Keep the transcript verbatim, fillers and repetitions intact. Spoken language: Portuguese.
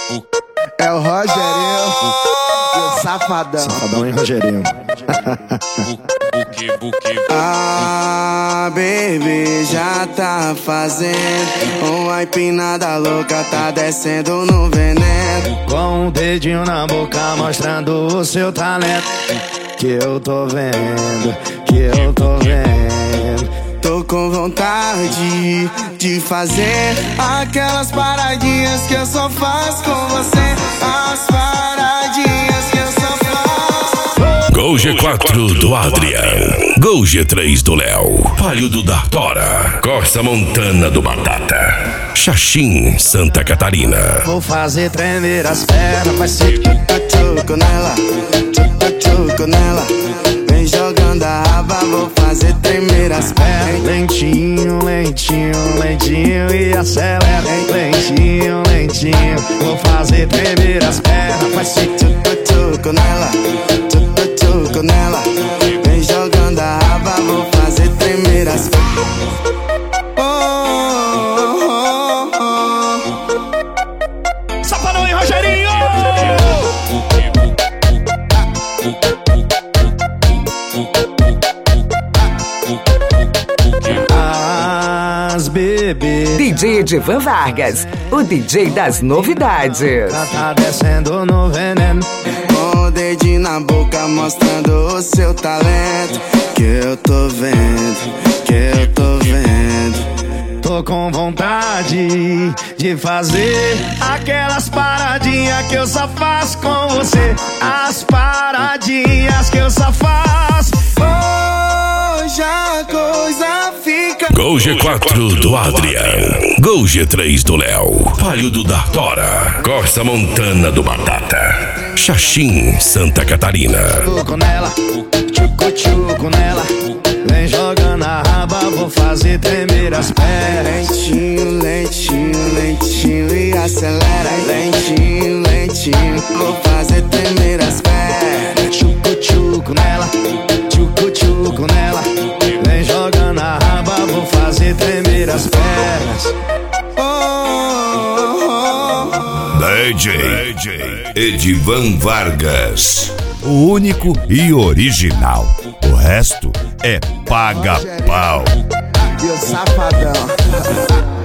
É o Rogerinho e o Safadão. Safadão e Rogerinho. Ah, baby, já tá fazendo uma empinada louca, tá descendo no veneno. Com um dedinho na boca mostrando o seu talento. Que eu tô vendo, que eu tô vendo. Tô com vontade de fazer aquelas paradinhas que eu só faço com você. As paradinhas que eu só faço. Gol G quatro do Adrian, Gol G três do Léo, Palio da Tora, Costa Montana do Batata, Xaxim, Santa Catarina. Vou fazer tremer as pernas, vai ser tchucu nela, tchucu nela. Vem jogando a raba, vou fazer tremer as pernas. Lentinho, lentinho, lentinho e acelera. Lentinho, lentinho, vou fazer tremer as pernas. Vai ser tchucu nela, tchucu nela. Vem jogando a raba, vou fazer tremer as pernas. Safadão e Rogerinho! As bebê D J Edivan Vargas, o D J das novidades. Já tá descendo no veneno. Com o dedinho na boca mostrando o seu talento. Que eu tô vendo, que eu tô vendo. Tô com vontade de fazer aquelas paradinhas que eu só faço com você. As paradinhas que eu só faço. Hoje a coisa fica. Gol G quatro do Adrian, Gol G três do Léo, Palio da Tora, Costa Montana do Batata, Xaxim, Santa Catarina. Tchucu nela, tchucu tchucu nela. Vem jogando a raba, vou fazer tremer as pernas. Lentinho, lentinho, lentinho e acelera. Lentinho, lentinho, vou fazer tremer as pernas. Tchucu tchucu nela, tchucu tchucu nela. Vem jogando a raba, vou fazer tremer as pernas. Oh, oh, oh. D J Edivan Vargas, o único e original. O resto é paga-pau. E o Safadão.